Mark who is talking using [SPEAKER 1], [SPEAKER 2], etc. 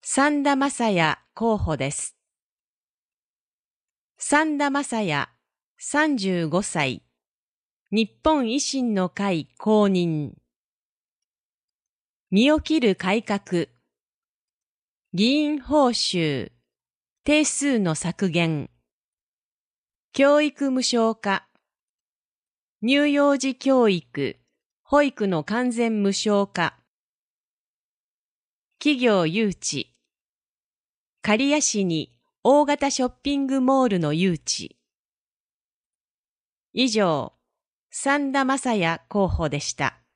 [SPEAKER 1] 三田正也候補です。三田正也、35歳、日本維新の会公認。身を切る改革、議員報酬、定数の削減、教育無償化、乳幼児教育、保育の完全無償化、企業誘致、刈谷市に大型ショッピングモールの誘致。以上、三田正也候補でした。